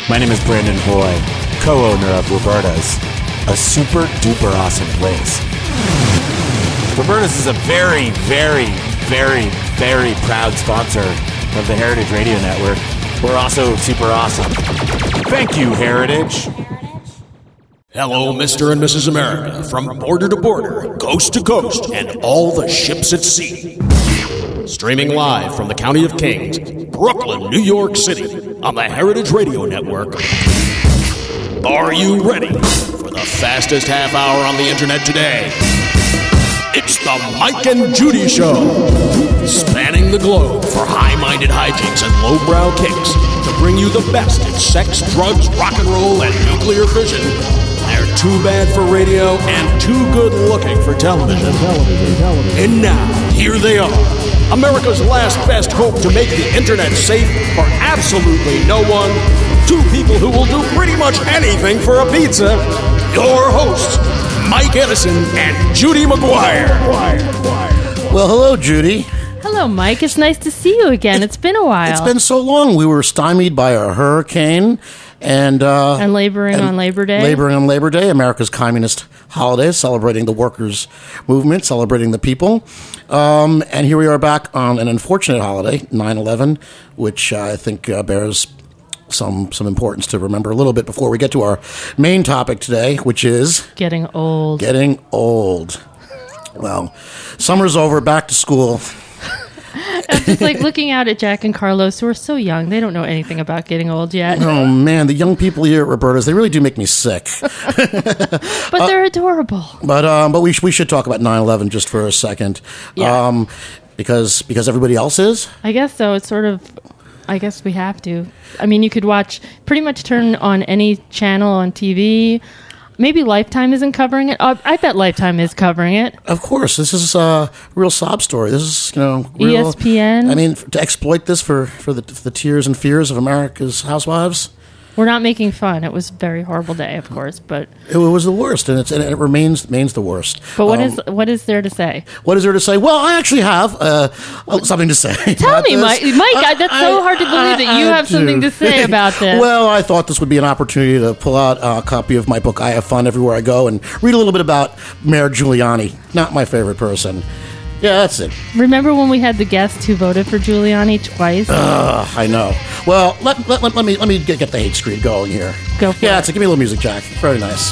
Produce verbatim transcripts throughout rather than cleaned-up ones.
My name is Brandon Hoy, co-owner of Roberta's, a super duper awesome place. Roberta's is a very, very, very, very proud sponsor of the Heritage Radio Network. We're also super awesome. Thank you, Heritage. Hello, Mister and Missus America, from border to border, coast to coast, and all the ships at sea. Streaming live from the County of Kings, Brooklyn, New York City, on the Heritage Radio Network. Are you ready for the fastest half hour on the internet today? It's the Mike and Judy Show, spanning the globe for high-minded hijinks and lowbrow kicks to bring you the best in sex, drugs, rock and roll, and nuclear fission. They're too bad for radio and too good-looking for television. And now, here they are, America's last best hope to make the internet safe for absolutely no one. Two people who will do pretty much anything for a pizza. Your hosts, Mike Edison and Judy McGuire. Well, hello, Judy. Hello, Mike. It's nice to see you again. It's been a while. It's been so long. We were stymied by a hurricane and uh, and laboring and on Labor Day. Laboring on Labor Day, America's communist holiday, celebrating the workers' movement, celebrating the people. Um, and here we are back on an unfortunate holiday, nine eleven, which uh, I think uh, bears some some importance to remember a little bit before we get to our main topic today, which is getting old. Getting old. Well, summer's over, back to school. I'm just like looking out at Jack and Carlos, who are so young. They don't know anything about getting old yet. Oh, man, the young people here at Roberta's, they really do make me sick. But they're uh, adorable. But um, but we, sh- we should talk about nine eleven just for a second. Yeah. Um, because because everybody else is? I guess so. It's sort of... I guess we have to. I mean, you could watch, pretty much turn on any channel on T V. Maybe Lifetime isn't covering it. Uh, I bet Lifetime is covering it. Of course. This is a real sob story. This is, you know, real, E S P N. I mean, to exploit this for, for the, for the tears and fears of America's housewives. We're not making fun. It was a very horrible day, of course, but it was the worst, and, it's, and it remains remains the worst. But what um, is what is there to say? What is there to say? Well, I actually have uh, something to say. Tell me, this. Mike. Mike, I, that's I, so hard to believe I, that you I have do. something to say about this. Well, I thought this would be an opportunity to pull out a copy of my book, I Have Fun Everywhere I Go, and read a little bit about Mayor Giuliani. Not my favorite person. Yeah, that's it. Remember when we had the guest who voted for Giuliani twice? Ugh, I know. Well, let, let, let, let me let me get, get the hate screed going here. Go for yeah, it. so give me a little music, Jack. Very nice.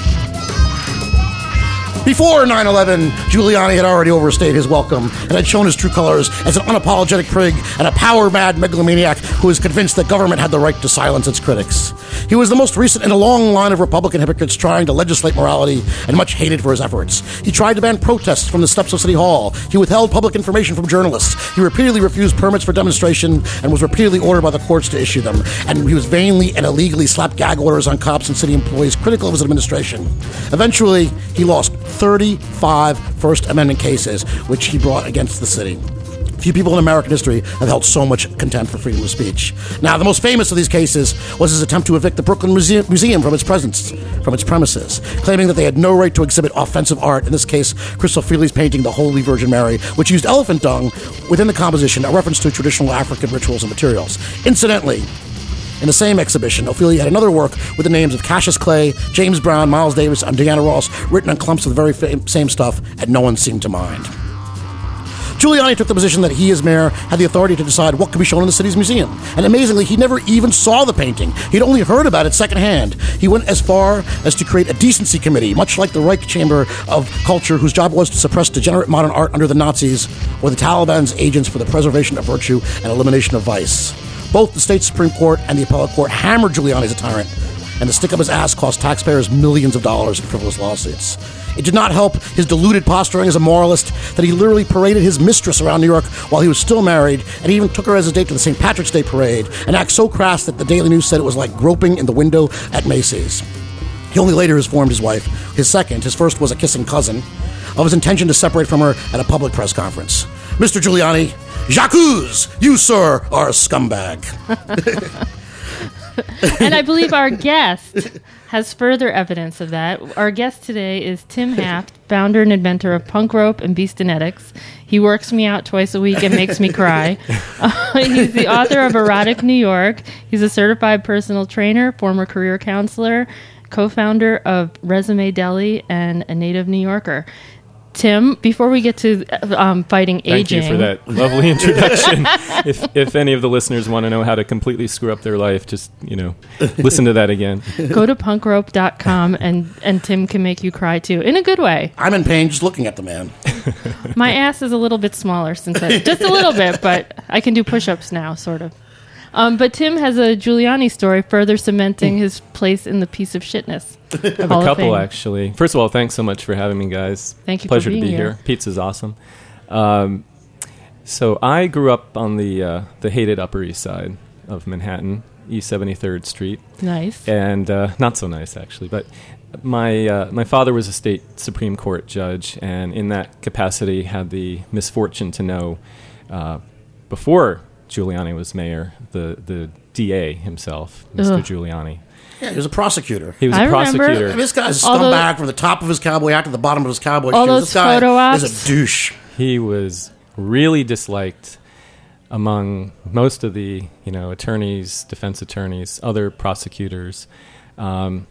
Before nine eleven, Giuliani had already overstayed his welcome and had shown his true colors as an unapologetic prig and a power-mad megalomaniac who was convinced that government had the right to silence its critics. He was the most recent in a long line of Republican hypocrites trying to legislate morality and much hated for his efforts. He tried to ban protests from the steps of City Hall. He withheld public information from journalists. He repeatedly refused permits for demonstration and was repeatedly ordered by the courts to issue them. And he was vainly and illegally slapped gag orders on cops and city employees critical of his administration. Eventually, he lost thirty-five First Amendment cases, which he brought against the city. Few people in American history have held so much contempt for freedom of speech. Now, the most famous of these cases was his attempt to evict the Brooklyn Museum, Museum from its presence, from its premises, claiming that they had no right to exhibit offensive art, in this case, Crystal Freely's painting The Holy Virgin Mary, which used elephant dung within the composition, a reference to traditional African rituals and materials. Incidentally, in the same exhibition, Ophelia had another work with the names of Cassius Clay, James Brown, Miles Davis, and Diana Ross written on clumps of the very fam- same stuff, and no one seemed to mind. Giuliani took the position that he, as mayor, had the authority to decide what could be shown in the city's museum. And amazingly, he never even saw the painting. He'd only heard about it secondhand. He went as far as to create a decency committee, much like the Reich Chamber of Culture, whose job was to suppress degenerate modern art under the Nazis, or the Taliban's agents for the preservation of virtue and elimination of vice. Both the state Supreme Court and the appellate court hammered Giuliani as a tyrant, and the stick up his ass cost taxpayers millions of dollars in frivolous lawsuits. It did not help his deluded posturing as a moralist that he literally paraded his mistress around New York while he was still married, and he even took her as a date to the Saint Patrick's Day parade, an act so crass that the Daily News said it was like groping in the window at Macy's. He only later informed his wife, his second, his first was a kissing cousin, of his intention to separate from her at a public press conference. Mister Giuliani, j'accuse! You, sir, are a scumbag. And I believe our guest has further evidence of that. Our guest today is Tim Haft, founder and inventor of Punk Rope and Beastinetics. He works me out twice a week and makes me cry. Uh, he's the author of Erotic New York. He's a certified personal trainer, former career counselor, co-founder of Resume Deli, and a native New Yorker. Tim, before we get to um, fighting aging... Thank you for that lovely introduction. if if any of the listeners want to know how to completely screw up their life, just, you know, listen to that again. Go to punk rope dot com and, and Tim can make you cry too, in a good way. I'm in pain just looking at the man. My ass is a little bit smaller since I... Just a little bit, but I can do push-ups now, sort of. Um, but Tim has a Giuliani story further cementing his place in the piece of shitness. I have a couple, actually. First of all, thanks so much for having me, guys. Thank you Pleasure for being to be here. here. Pizza's awesome. Um, so I grew up on the uh, the hated Upper East Side of Manhattan, East seventy-third Street. Nice. And uh, not so nice, actually. But my uh, my father was a state Supreme Court judge, and in that capacity had the misfortune to know, uh, before Giuliani was mayor, the, the D A himself, Mister Ugh. Giuliani. Yeah, he was a prosecutor. He was I a remember. prosecutor. And this guy's a All those- scumbag from the top of his cowboy hat to the bottom of his cowboy All shoes. those This guy photo ops. is a douche. He was really disliked among most of the, you know, attorneys, defense attorneys, other prosecutors. Um,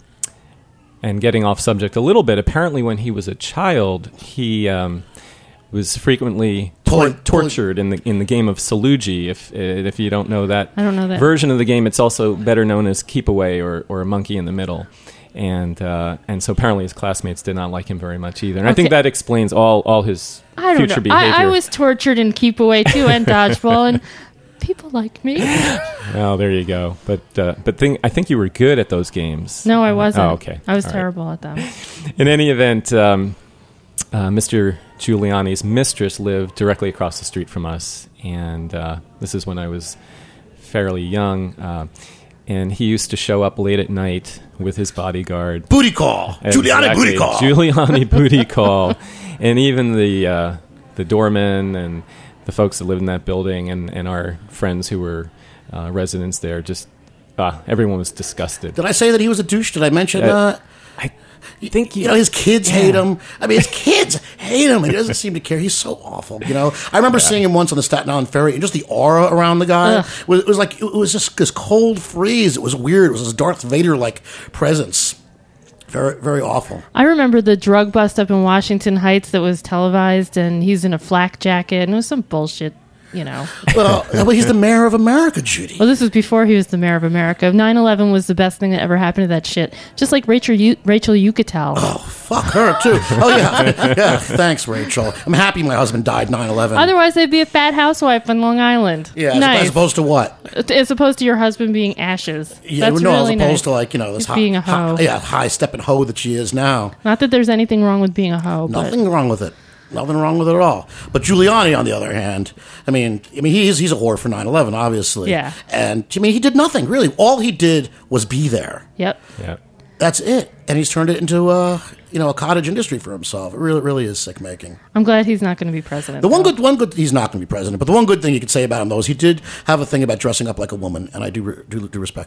and getting off subject a little bit, apparently when he was a child, he um, was frequently tor- Pulling- pulling- tortured in the in the game of Salugi. If uh, if you don't know that, I don't know that. version of the game, it's also better known as Keep Away or or a Monkey in the Middle. And uh, and so apparently his classmates did not like him very much either. And I think Okay. that explains all, all his I don't future know. behavior. I, I was tortured in Keep Away too and Dodgeball, and people like me. Oh, there you go. But uh, but thing, I think you were good at those games. No, I wasn't. Oh, okay. I was All right. terrible at them. In any event, um, uh, Mister Giuliani's mistress lived directly across the street from us, and uh, this is when I was fairly young. Uh, and he used to show up late at night with his bodyguard. Booty call. Giuliani Exactly. booty call. Giuliani booty call. And even the uh, the doorman and the folks that lived in that building and, and our friends who were uh, residents there, just uh, everyone was disgusted. Did I say that he was a douche? Did I mention Uh, that? I think You know, his kids hate him. I mean, his kids hate him. He doesn't seem to care. He's so awful, you know? I remember seeing him once on the Staten Island Ferry, and just the aura around the guy Ugh. was, it was like, it was just this cold freeze. It was weird. It was this Darth Vader-like presence. Very, very awful. I remember the drug bust up in Washington Heights that was televised, and he's in a flak jacket, and it was some bullshit, you know. Well, well, he's the mayor of America, Judy. Well, this was before he was the mayor of America. nine eleven was the best thing that ever happened to that shit. Just like Rachel U- Rachel Yucatel. Oh, fuck her, too. Oh, yeah. Yeah, thanks, Rachel. I'm happy my husband died nine eleven. Otherwise, they'd be a fat housewife on Long Island. Yeah, as, nice. as opposed to what? As opposed to your husband being ashes. Yeah, That's no, really as opposed nice. to, like, you know, this Just high, being a hoe. high, yeah, high-stepping hoe that she is now. Not that there's anything wrong with being a hoe, but Nothing wrong with it. Nothing wrong with it at all. But Giuliani, on the other hand, I mean, I mean, he's he's a whore for nine eleven, obviously. Yeah. And I mean, he did nothing really. All he did was be there. yep. Yeah. That's it. And he's turned it into a you know a cottage industry for himself. It really really is sick making. I'm glad he's not going to be president. The one though. good one good he's not going to be president. But the one good thing you could say about him though is he did have a thing about dressing up like a woman, and I do re- do, do respect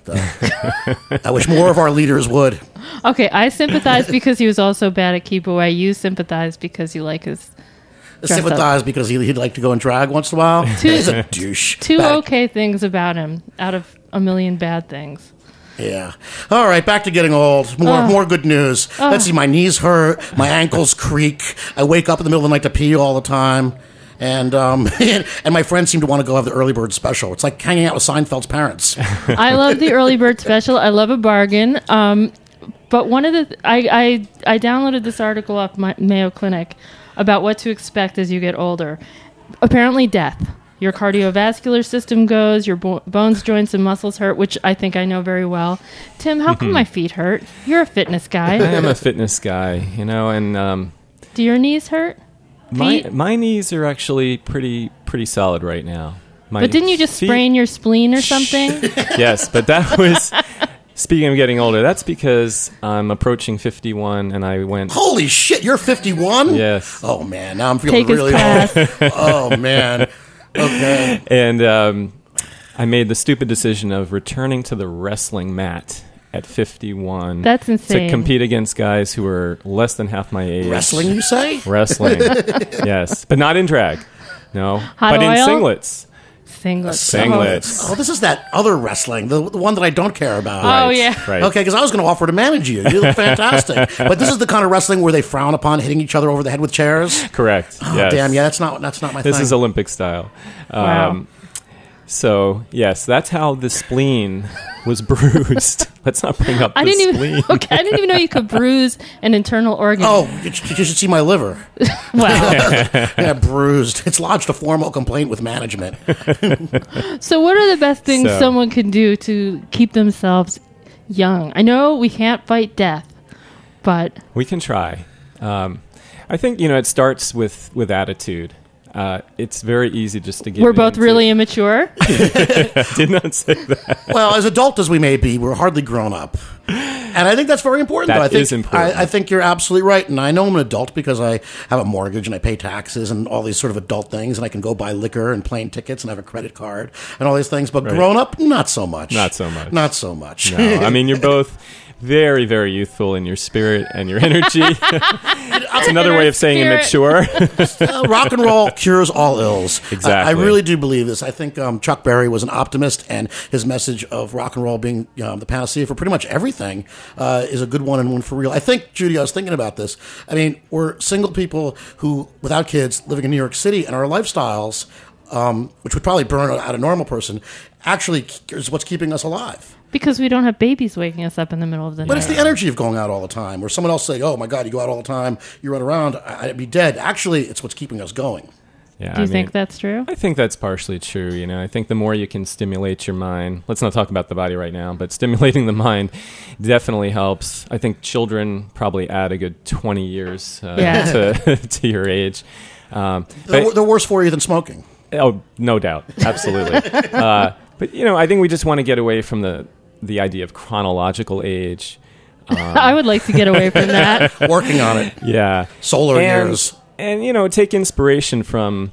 that. I wish more of our leaders would. Okay, I sympathize because he was also bad at Keep Away. You sympathize because you like his dress up. Sympathize because he, he'd like to go and drag once in a while. He's a douche. Two Bad- okay things about him out of a million bad things. Yeah. All right, back to getting old. More Ugh. more good news. Let's see, my knees hurt, my ankles creak. I wake up in the middle of the night to pee all the time. And um and my friends seem to want to go have the early bird special. It's like hanging out with Seinfeld's parents. I love the early bird special. I love a bargain. Um, but one of the th- I, I I downloaded this article off my Mayo Clinic about what to expect as you get older. Apparently, death. Your cardiovascular system goes, your bo- bones, joints, and muscles hurt, which I think I know very well. Tim, how come my feet hurt? You're a fitness I guy. am a fitness guy, you know, and um, Do your knees hurt? my Feet? my knees are actually pretty pretty solid right now. My But didn't you just feet- sprain your spleen or something? Yes, but that was speaking of getting older. That's because I'm approaching fifty-one, and I went. Holy shit, you're fifty-one? Yes. Oh man, now I'm feeling Take his really class. old. Oh man. Okay. And um, I made the stupid decision of returning to the wrestling mat at fifty-one. That's insane. To compete against guys who were less than half my age. Wrestling, you say? Wrestling. Yes. But not in drag. No. Hot but oil? in singlets. Singlets. Singlets. Oh, this is that other wrestling, the, the one that I don't care about. Oh, Right, yeah. Right. Okay, because I was going to offer to manage you. You look fantastic. But this is the kind of wrestling where they frown upon hitting each other over the head with chairs. Correct. Oh, yes. damn, yeah, that's not that's not my This thing. is Olympic style. Wow. Um, so, yes, that's how the spleen was bruised. Let's not bring up I the didn't spleen. even. Okay, I didn't even know you could bruise an internal organ. Oh, you, you should see my liver. wow. Yeah, bruised. It's lodged a formal complaint with management. So, what are the best things So- someone can do to keep themselves young? I know we can't fight death, but We can try. Um, I think, you know, it starts with, with attitude. Uh, it's very easy just to get we're both into- really immature. I did not say that. Well, as adult as we may be, we're hardly grown up. And I think that's very important. That though. I think, is important. I, I think you're absolutely right. And I know I'm an adult because I have a mortgage and I pay taxes and all these sort of adult things. And I can go buy liquor and plane tickets and have a credit card and all these things. But Right. grown up, not so much. Not so much. Not so much. No, I mean, you're both very, very youthful in your spirit and your energy. That's another In way our of saying spirit. immature. Uh, rock and roll cures all ills. Exactly. I, I really do believe this. I think um, Chuck Berry was an optimist, and his message of rock and roll being um, the panacea for pretty much everything uh, is a good one and one for real. I think, Judy, I was thinking about this. I mean, we're single people who, without kids, living in New York City, and our lifestyles, um, which would probably burn out a normal person, actually is what's keeping us alive. Because we don't have babies waking us up in the middle of the But night. it's the energy of going out all the time, where someone else say, "Oh my God, you go out all the time, you run around, I- I'd be dead." Actually, it's what's keeping us going. Yeah, Do you I think mean, that's true? I think that's partially true. You know, I think the more you can stimulate your mind, let's not talk about the body right now, but stimulating the mind definitely helps. I think children probably add a good twenty years uh, Yeah. to, to your age. Um, They're, but- they're worse for you than smoking. Oh, no doubt. Absolutely. uh, but, you know, I think we just want to get away from the, the idea of chronological age. I would like to get away from that. Working on it. Yeah. Solar and, years. And, you know, take inspiration from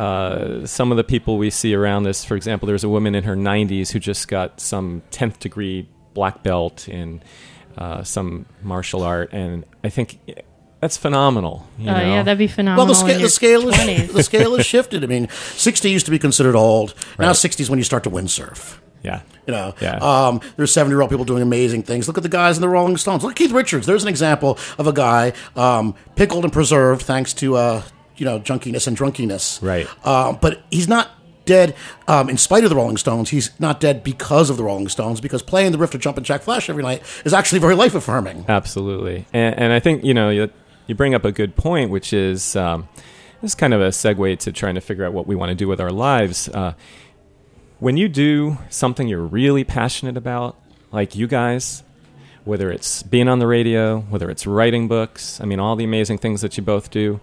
uh, some of the people we see around us. For example, there's a woman in her nineties who just got some tenth degree black belt in uh, some martial art. And I think that's phenomenal. You Oh, know? yeah, that'd be phenomenal. Well, the, sca- in the your scale is twenties. the scale is shifted. I mean, sixty used to be considered old. Now Right. sixty is when you start to windsurf. Yeah. You know, Yeah. um, there's seventy-year-old people doing amazing things. Look at the guys in the Rolling Stones. Look at Keith Richards. There's an example of a guy um, pickled and preserved thanks to uh, you know junkiness and drunkiness. Right. Um, but he's not dead um, in spite of the Rolling Stones. He's not dead because of the Rolling Stones, because playing the riff to Jumpin' Jack Flash every night is actually very life affirming. Absolutely. And, and I think, you know, you, you bring up a good point, which is um, this is kind of a segue to trying to figure out what we want to do with our lives. Uh, when you do something you're really passionate about, like you guys, whether it's being on the radio, whether it's writing books, I mean, all the amazing things that you both do,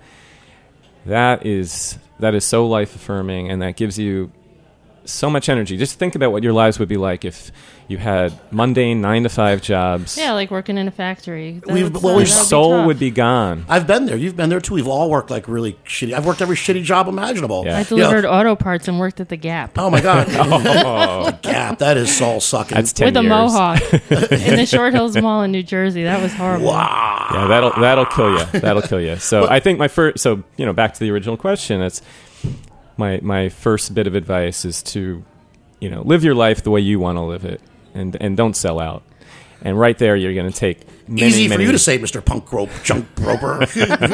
that is that is so life affirming, and that gives you so much energy. Just think about what your lives would be like if you had mundane nine to five jobs. Yeah, like working in a factory. That We've- would- well, that we've would Your be soul tough. would be gone. I've been there. You've been there too. We've all worked like really shitty. I've worked every shitty job imaginable. Yeah. I You know, delivered auto parts and worked at the Gap oh my God. The Gap. That is soul sucking. That's ten with a years. mohawk in the Short Hills Mall in New Jersey. That was horrible. Yeah, that'll that'll kill you. That'll kill you. So I think my first. So you know, back to the original question. It's my my first bit of advice is to, you know, live your life the way you want to live it, and and don't sell out. And right there, you're going to take many, Easy for many, you to say, Mister Punk Rope Junk Roper.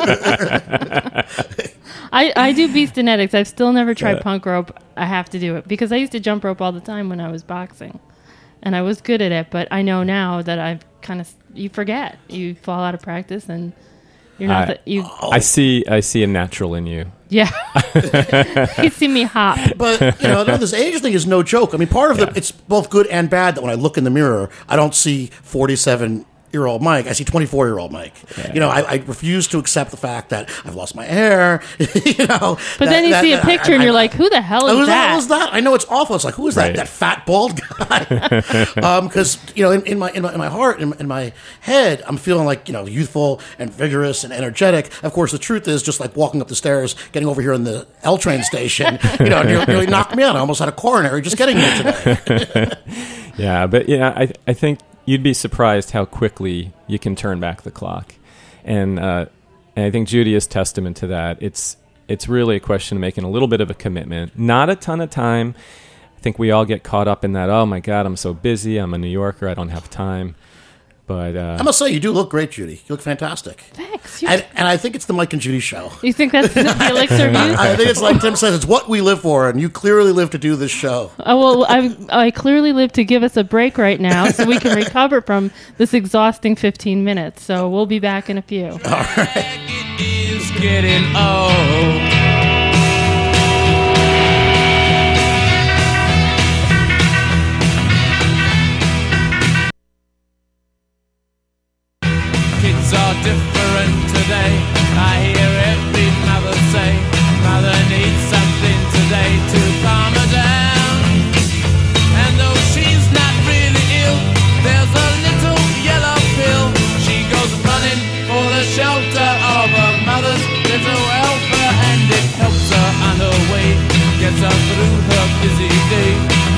I, I do beast genetics. I've still never tried Yeah. punk rope. I have to do it because I used to jump rope all the time when I was boxing, and I was good at it. But I know now that I've kind of you forget, you fall out of practice, and you're not I- the, you. I see. I see a natural in you. Yeah, you see me hop. But, you know, no, this age thing is no joke. I mean, part of the, it's both good and bad that when I look in the mirror, I don't see forty-seven year old Mike, I see twenty-four year old Mike. Yeah. You know, I, I refuse to accept the fact that I've lost my hair. you know, but that, then you that, see a that, picture I, and I, you're like, who the hell is who that? Who was that? I know it's awful. It's like, who is right. that? That fat bald guy? Because um, you know, in, in my in my in my heart, in, in my head, I'm feeling like you know, youthful and vigorous and energetic. Of course, the truth is, just like walking up the stairs, getting over here in the L train station, you know, nearly, nearly knocked me out. I almost had a coronary just getting here today. yeah, but yeah, I I think. You'd be surprised how quickly you can turn back the clock, and uh, and I think Judy is testament to that. It's it's really a question of making a little bit of a commitment, not a ton of time. I think we all get caught up in that. Oh my God, I'm so busy. I'm a New Yorker. I don't have time. But uh, I must say, you do look great, Judy. You look fantastic. Thanks. And, and I think it's the Mike and Judy show. You think that's the elixir of youth? I think it's like Tim says, it's what we live for, and you clearly live to do this show. Oh, well, I, I clearly live to give us a break right now so we can recover from this exhausting fifteen minutes. So we'll be back in a few. All right. It is getting old. Kids are different today. I hear every mother say, mother needs something today to calm her down. And though she's not really ill, there's a little yellow pill. She goes running for the shelter of her mother's little helper, and it helps her on her way, gets her through her busy day.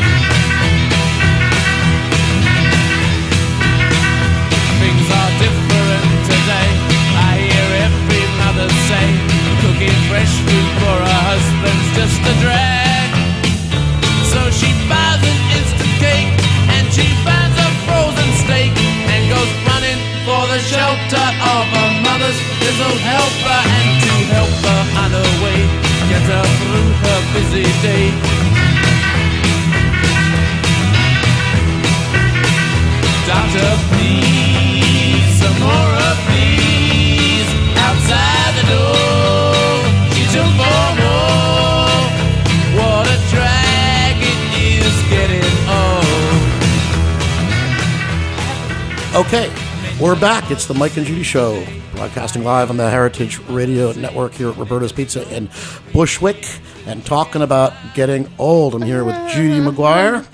Things are different today. I hear every mother say, cooking fresh food for her husband's just a drag. So she buys an instant cake, and she finds a frozen steak, and goes running for the shelter of her mother's little helper, and to help her on her way, get her through her busy day. Doctor, please, some more of these outside the door. She took for more. What a drag it is getting old. Okay, we're back. It's the Mike and Judy Show, broadcasting live on the Heritage Radio Network here at Roberta's Pizza in Bushwick, and talking about getting old. I'm here with Judy McGuire.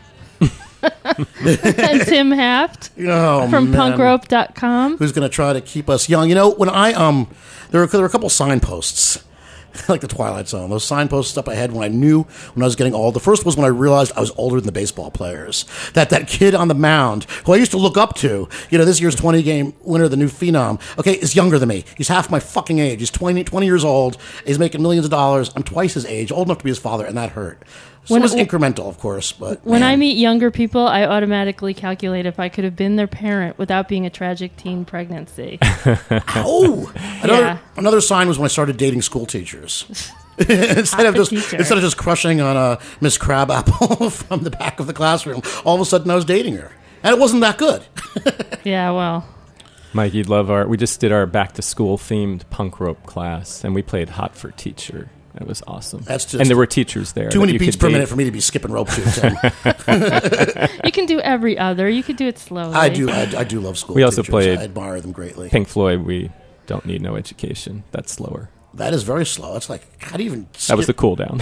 And Tim Haft Oh, from man. punk rope dot com. Who's going to try to keep us young? You know, when I, um, there were, there were a couple signposts, like the Twilight Zone, those signposts up ahead when I knew when I was getting old. The first was when I realized I was older than the baseball players. That that kid on the mound, who I used to look up to, you know, this year's twenty-game winner, the new phenom, okay, is younger than me. He's half my fucking age. He's twenty, twenty years old. He's making millions of dollars. I'm twice his age, old enough to be his father, and that hurt. So When it was it- incremental, of course, but When man. I meet younger people, I automatically calculate if I could have been their parent without being a tragic teen pregnancy. Oh, another Yeah. another sign was when I started dating school teachers. instead of Aqua just teacher. instead of just crushing on a Miss Crabapple from the back of the classroom, all of a sudden I was dating her, and it wasn't that good. Yeah, well, Mike, you'd love our. We just did our back to school themed punk rope class, and we played Hot for Teacher. It was awesome. That's just and there were teachers there. Too that many you beats could per date. minute for me to be skipping rope to. Tim. you can do every other. You could do it slowly. I do, I, I do love school. We also teachers. played I admire them greatly. Pink Floyd. We don't need no education. That's slower. That is very slow. It's like how do you even? That was the skip- cool down.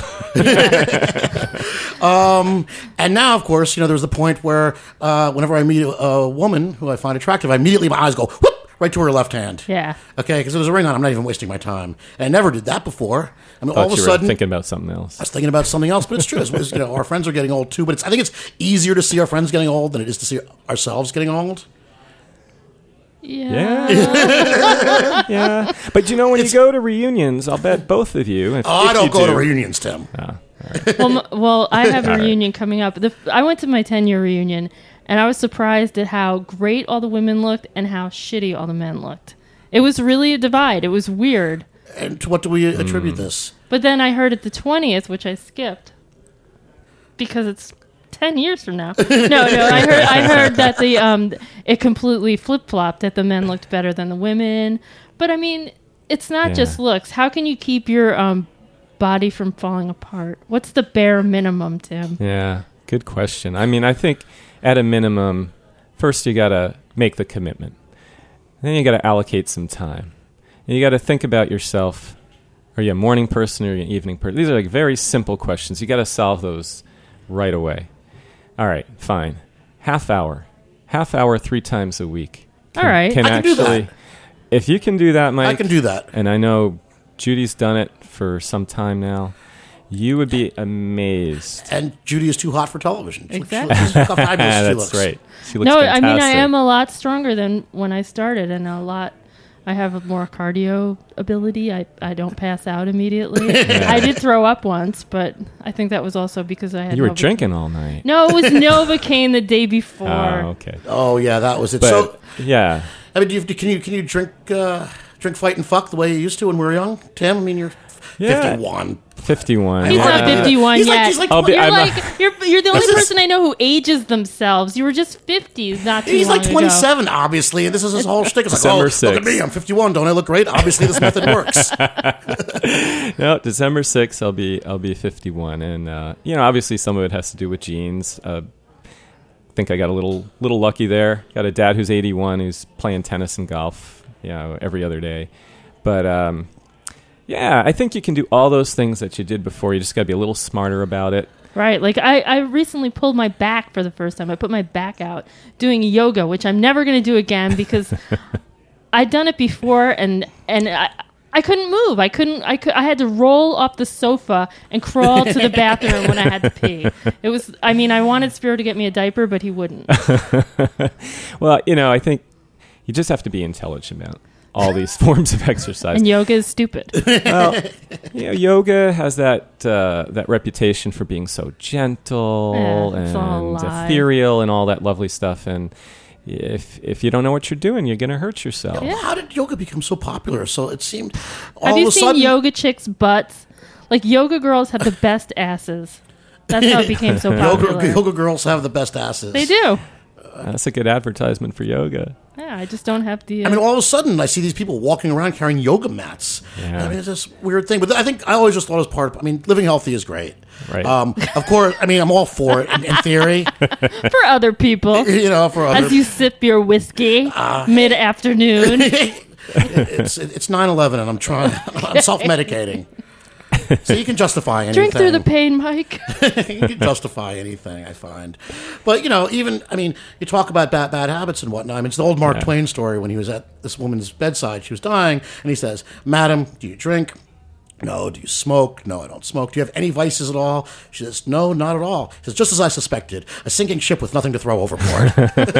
And now, of course, you know, there's the point where uh, whenever I meet a, a woman who I find attractive, I immediately my eyes go whoop right to her left hand. Yeah. Okay, because there's a ring on. I'm not even wasting my time. And I never did that before. I mean, all Thought of a you were sudden, thinking about something else. I was thinking about something else, but it's true. It's, it's, you know, our friends are getting old too. But it's, I think it's easier to see our friends getting old than it is to see ourselves getting old. Yeah. Yeah, yeah. But you know, when you go to reunions, I'll bet both of you. If, Oh, if I don't you go do, to reunions, Tim. well, m- well, I have a reunion coming up. The, I went to my ten-year reunion, and I was surprised at how great all the women looked and how shitty all the men looked. It was really a divide. It was weird. And to what do we attribute this? But then I heard at the twentieth, which I skipped, because it's ten years from now. No, no, I heard I heard that the um it completely flip-flopped, that the men looked better than the women. But I mean, it's not Yeah. just looks. How can you keep your um body from falling apart? What's the bare minimum, Tim? Yeah, good question. I mean, I think at a minimum, first you gotta make the commitment. Then you got to allocate some time. And you got to think about yourself. Are you a morning person or are you an evening person? These are like very simple questions. You got to solve those right away. All right, fine. Half hour. Half hour three times a week. Can, All right. Can I can do actually, that. If you can do that, Mike. I can do that. And I know Judy's done it for some time now. You would be amazed. And Judy is too hot for television. She looks- Exactly. She looks, look how fabulous she That's looks. right. She looks No, fantastic. I mean I am a lot stronger than when I started, and a lot. I have a more cardio ability. I, I don't pass out immediately. I did throw up once, but I think that was also because I had. You were Novocaine. drinking all night. No, it was Novocaine the day before. Oh, okay. Oh yeah, that was it. But, so, yeah. I mean, do you, can you can you drink uh, drink, fight, and fuck the way you used to when we were young, Tim? I mean, you're Yeah. fifty-one. fifty-one. He's Yeah. not fifty-one He's like- yet. he's like I'll be- you're I'm a- like you're you're the only This is- person I know who ages themselves. You were just fifty, not too He's long like ago. twenty-seven, obviously, and this is his whole shtick. It's like, December oh, look sixth. at me, I'm fifty-one. Don't I look great? Obviously, this method works. No, December sixth, I'll be I'll be fifty-one, and uh, you know, obviously, some of it has to do with genes. Uh, I think I got a little little lucky there. Got a dad who's eighty-one, who's playing tennis and golf, you know, every other day. But um, yeah, I think you can do all those things that you did before. You just got to be a little smarter about it. Right. Like I, I recently pulled my back for the first time. I put my back out doing yoga, which I'm never going to do again because I'd done it before and and I I couldn't move. I couldn't I could I had to roll off the sofa and crawl to the bathroom when I had to pee. It was I mean, I wanted Spiro to get me a diaper, but he wouldn't. Well, you know, I think you just have to be intelligent about all these forms of exercise. And yoga is stupid. Well, you know, yoga has that uh, that reputation for being so gentle Yeah, it's all a and lie. ethereal and all that lovely stuff. And if if you don't know what you're doing, you're going to hurt yourself. Yeah. How did yoga become so popular? So it seemed all Have of you a seen sudden. yoga chicks' butts? Like yoga girls have the best asses. That's how it became so popular. Yoga, yoga girls have the best asses. They do. That's a good advertisement for yoga. Yeah, I just don't have the. Uh, I mean, all of a sudden, I see these people walking around carrying yoga mats. Yeah. I mean, it's this weird thing. But I think I always just thought it was part of. I mean, living healthy is great. Right. Um, of course, I mean, I'm all for it in, in theory. for other people, You know, for other. as you sip your whiskey mid afternoon. it's it's nine eleven, and I'm trying. I'm self medicating. So you can justify anything. Drink through the pain, Mike. You can justify anything, I find. But, you know, even, I mean, you talk about bad, bad habits and whatnot. I mean, it's the old Mark Yeah. Twain story when he was at this woman's bedside. She was dying, and he says, "Madam, do you drink? No. Do you smoke? No, I don't smoke. Do you have any vices at all?" She says, "No, not at all." He says, "Just as I suspected, a sinking ship with nothing to throw overboard."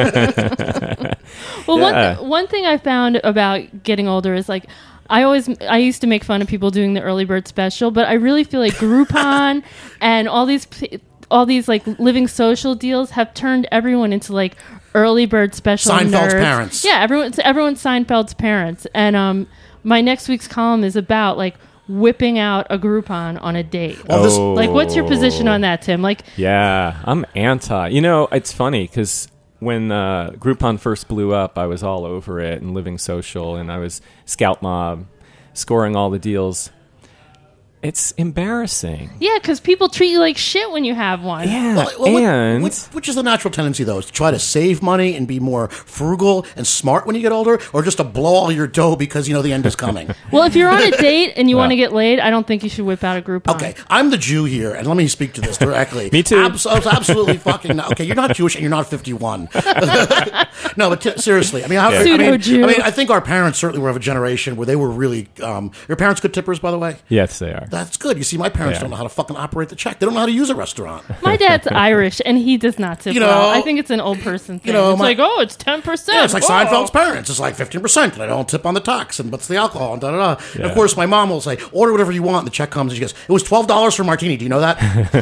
Well, Yeah. one one thing I found about getting older is like I always I used to make fun of people doing the early bird special, but I really feel like Groupon and all these p- all these like living social deals have turned everyone into like early bird special Seinfeld's nerds. parents. Yeah, everyone's everyone's Seinfeld's parents. And um, my next week's column is about like whipping out a Groupon on a date. Well, this- Like, what's your position on that, Tim? Like, Yeah, I'm anti. You know, it's funny because when uh, Groupon first blew up, I was all over it and Living Social, and I was Scout Mob, scoring all the deals. It's embarrassing. yeah, because people treat you like shit when you have one. Yeah, Well, well, what- and what- which is the natural tendency, though, is to try to save money and be more frugal and smart when you get older, or just to blow all your dough because you know the end is coming? Well, if you're on a date and you want to Well. get laid, I don't think you should whip out a Groupon. Okay, I'm the Jew here, and let me speak to this directly. Me too. Abs- absolutely fucking not. Okay, you're not Jewish and you're not fifty-one. No, but t- seriously, I mean, how, I, mean, Pseudo-Jew. I mean, I think our parents certainly were of a generation where they were really. Um, your parents good tippers, by the way. yes, they are. That's good. You see, my parents Yeah. don't know how to fucking operate the check. They don't know how to use a restaurant. My dad's Irish, and he does not tip You know- well. I think it's an old person thing. know, it's my- like, oh, it's ten percent. Yeah, it's like oh. Seinfeld's parents. It's like fifteen percent, and I don't tip on the tax, and what's the alcohol, and da da da. And of Yeah. course, my mom will say, order whatever you want, and the check comes, and she goes, it was twelve dollars for martini. Do you know that?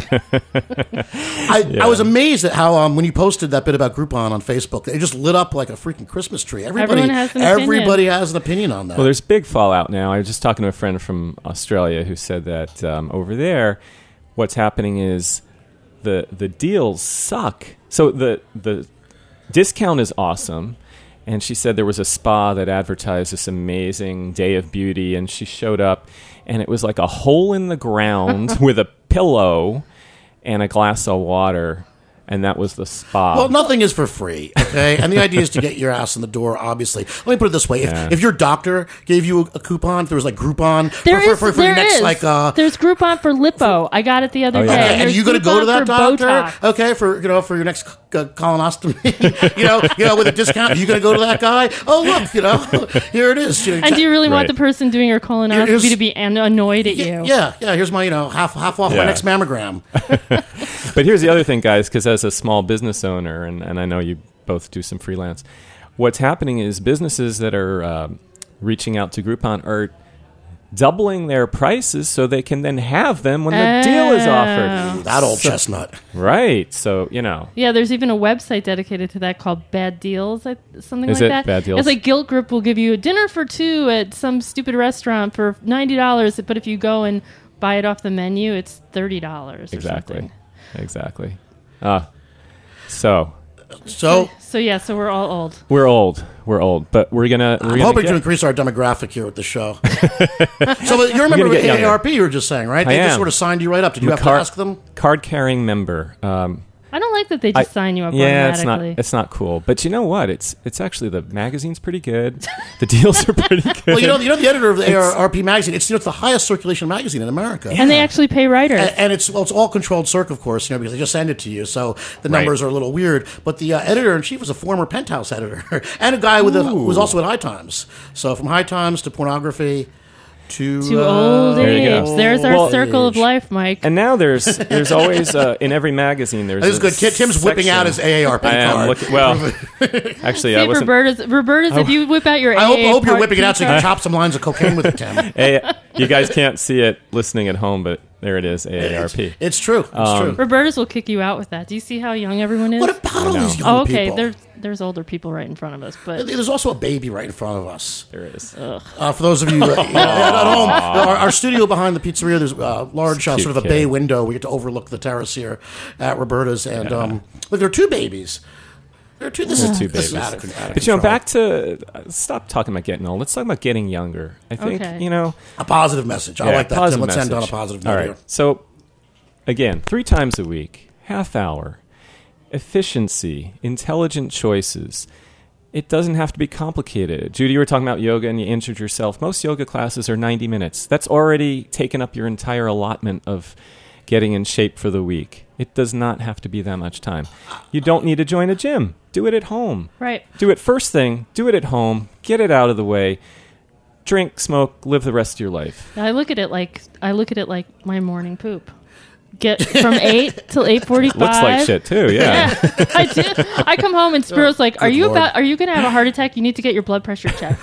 I, I was amazed at how, um, when you posted that bit about Groupon on Facebook, it just lit up like a freaking Christmas tree. Everybody, Everyone has an opinion. everybody has an opinion on that. Well, there's big fallout now. I was just talking to a friend from Australia who said that um, over there, what's happening is the the deals suck. So the the discount is awesome, and she said there was a spa that advertised this amazing day of beauty, and she showed up, and it was like a hole in the ground with a pillow and a glass of water. and that was the spa. Well, nothing is for free, okay? And the idea is to get your ass in the door, obviously. Let me put it this way. If, Yeah. if your doctor gave you a, a coupon, if there was like Groupon, There for, is, for, for, for there your next, is. like, uh, There's Groupon for lipo. I got it the other Oh, yeah. day. And and there's you going to go to that Groupon for doctor, Botox. okay, for you know for your next uh, colonoscopy, you know, you know, with a discount, you going to go to that guy? Oh, look, you know, here it is. You know, And do you really want Right. the person doing your colonoscopy Here's- to be an- annoyed at you? yeah, yeah. Here's my, you know, half half off my Yeah. next mammogram. But here's the other thing, guys, because as a small business owner, and, and I know you both do some freelance, what's happening is businesses that are um, reaching out to Groupon are doubling their prices so they can then have them when the deal is offered. That old chestnut. Right. So, you know. Yeah, there's even a website dedicated to that called Bad Deals, I- something Is like it that. Bad Deals? It's like Guilt Group will give you a dinner for two at some stupid restaurant for ninety dollars, but if you go and buy it off the menu, it's thirty dollars or Exactly. something. Exactly. Ah. So, So So yeah, so we're all old. we're old. We're old. But we're going to. I'm hoping to increase our demographic here with the show. So but you remember get A younger. A R P you were just saying, right? I They just am. sort of signed you right up. Did you I'm a have car- to ask them? Card-carrying member. Um, I don't like that they just I- sign you up Yeah, it's not automatically. it's not cool. But you know what? It's it's actually the magazine's pretty good. The deals are pretty good. Well, you know, you know the editor of the A R P magazine. It's you know it's the highest circulation magazine in America. and they actually pay writers. And, and it's well, it's all controlled circ, of course, you know, because they just send it to you, so the numbers Right. are a little weird. But the uh, editor in chief was a former Penthouse editor and a guy with a, who was also at High Times. So from High Times to pornography to to uh, old There you age. go. There's our Well- circle of life, Mike. And now there's there's always uh, in every magazine there's. This is a good. Tim- Tim's whipping out his section- A A R P I am card. looking, well, actually, I See, wasn't. Roberta's, Roberta's, if you whip out your I hope, A A I hope you're Part whipping it out so you can card- chop some lines of cocaine with it, Tim. A- you guys can't see it listening at home, but there it is. A A R P. It's true. It's Um, true. Roberta's will kick you out with that. Do you see how young everyone is? What about all know. these young oh, okay. people? There's there's older people right in front of us, but There's also a baby right in front of us. There is. Uh, for those of you, uh, you know, at home, our, our studio behind the pizzeria, there's a large uh, Cute sort of a kid. bay window. We get to overlook the terrace here at Roberta's. And um, look, there are two babies. There are two, this is Two this is babies. out of, out of But you know, control. back to uh, stop talking about getting old. Let's talk about getting younger. I think Okay. you know. A positive message. I Yeah, like that, Tim. positive Let's end on a message. positive All note right. here. So, again, three times a week, half hour, efficiency, intelligent choices. It doesn't have to be complicated. Judy, you were talking about yoga and you injured yourself. Most yoga classes are ninety minutes. That's already taken up your entire allotment of getting in shape for the week. It does not have to be that much time. You don't need to join a gym. Do it at home. right. Do it first thing. Do it at home. Get it out of the way. Drink, smoke, live the rest of your life. I look at it like I look at it like my morning poop. Get from eight till eight forty-five. Looks like shit too. Yeah. Yeah, I do. I come home and Spiro's like, "Are Good you Lord. about? Are you going to have a heart attack? You need to get your blood pressure checked."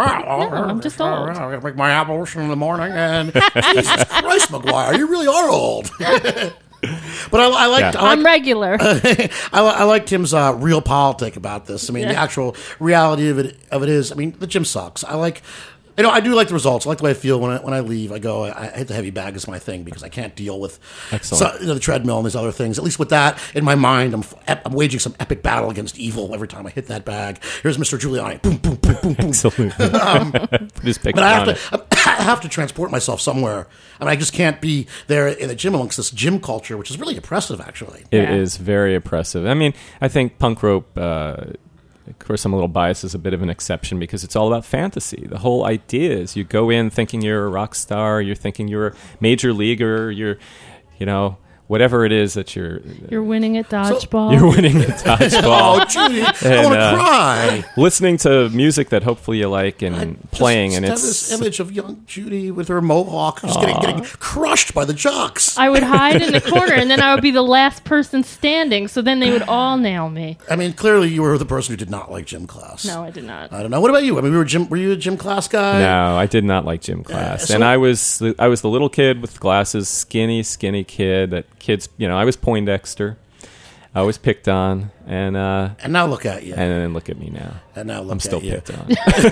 I'm just old. I'm going to make my ablution in the morning. And Jesus Christ, McGuire, you really are old. But I, I like, Yeah. I like I'm regular. I, li- I like Tim's uh, real politic about this. I mean, the Yeah. actual reality of it of it is, I mean, the gym sucks. I like, you know, I do like the results. I like the way I feel when I when I leave. I go, I, I hit the heavy bag is my thing because I can't deal with Excellent. so- you know, the treadmill and these other things. At least with that in my mind, I'm f- I'm waging some epic battle against evil every time I hit that bag. Here's Mister Giuliani, boom, boom, boom, boom, boom. Absolutely. Put his picture But I have on to, it. I have to transport myself somewhere. I mean, I just can't be there in the gym amongst this gym culture, which is really oppressive, actually. It Yeah. is very oppressive. I mean, I think punk rope, uh, of course, I'm a little biased, is a bit of an exception because it's all about fantasy. The whole idea is you go in thinking you're a rock star, you're thinking you're a major leaguer, you're, you know, whatever it is that you're You're winning at dodgeball. you're winning at dodgeball. Oh, Judy, I And, want to uh, cry. Listening to music that hopefully you like and playing, Just and have it's this image of young Judy with her mohawk, just getting, getting crushed by the jocks. I, I would hide in the corner, and then I would be the last person standing. So then they would all nail me. mean, clearly you were the person who did not like gym class. No, I did not. I don't know. What about you? I mean, we were gym. Were you a gym class guy? No, I did not like gym class, so- and I was the, I was the little kid with glasses, skinny, skinny kid that kids, you know, I was Poindexter. I was picked on, and uh, And now look at you. and then look at me now. And now look I'm at still you. picked on.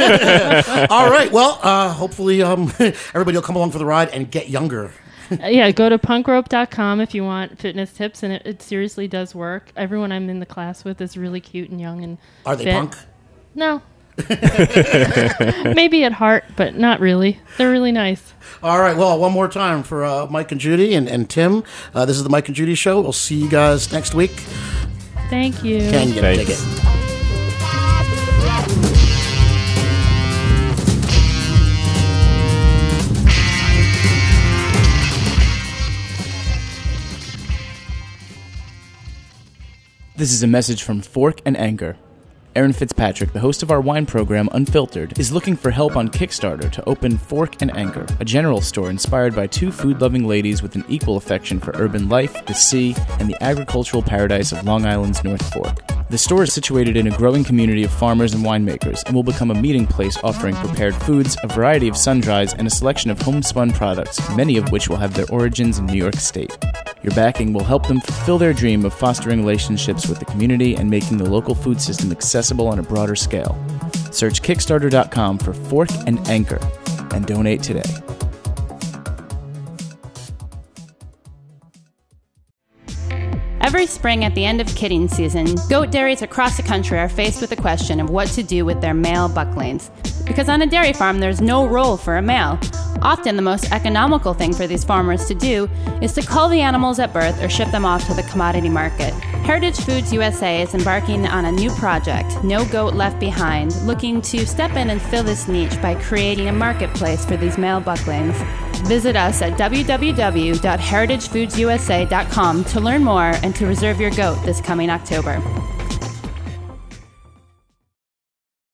All right. Well, uh, hopefully um, everybody will come along for the ride and get younger. Uh, yeah, go to punk rope dot com if you want fitness tips, and it, it seriously does work. Everyone I'm in the class with is really cute and young and Are they fit. punk? No. Maybe at heart, but not really. They're really nice. All right. Well, one more time for uh, Mike and Judy and, and Tim. Uh, this is the Mike and Judy Show. We'll see you guys next week. Thank you. Can you Thanks. dig it? This is a message from Fork and Anchor. Aaron Fitzpatrick, the host of our wine program Unfiltered, is looking for help on Kickstarter to open Fork and Anchor, a general store inspired by two food-loving ladies with an equal affection for urban life, the sea, and the agricultural paradise of Long Island's North Fork. The store is situated in a growing community of farmers and winemakers and will become a meeting place offering prepared foods, a variety of sun-dries, and a selection of homespun products, many of which will have their origins in New York State. Your backing will help them fulfill their dream of fostering relationships with the community and making the local food system accessible on a broader scale. Search Kickstarter dot com for Fork and Anchor and donate today. Every spring at the end of kidding season, goat dairies across the country are faced with the question of what to do with their male bucklings. Because on a dairy farm, there's no role for a male. Often the most economical thing for these farmers to do is to cull the animals at birth or ship them off to the commodity market. Heritage Foods U S A is embarking on a new project, No Goat Left Behind, looking to step in and fill this niche by creating a marketplace for these male bucklings. Visit us at w w w dot heritage foods u s a dot com to learn more and to reserve your goat this coming October.